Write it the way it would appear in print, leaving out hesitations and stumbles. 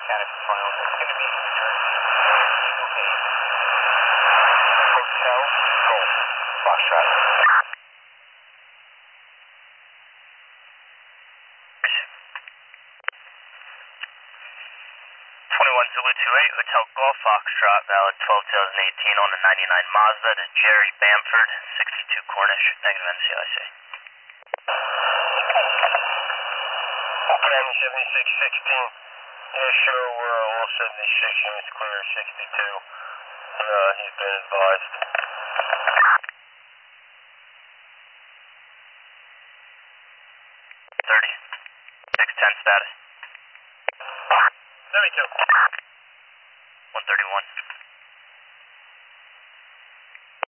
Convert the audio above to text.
County for 21. It's going to be New Jersey. Okay. Hotel Golf. Foxtrot. 21 Zulu 28, Hotel Golf Foxtrot, valid 12-2018 on a 99 Mazda to Jerry Bamford, 62 Cornish, negative NCIC. County 7616. Yeah, sure, we're all 76 units clear, 62. He's been advised. 30. 610 status. 72. 131.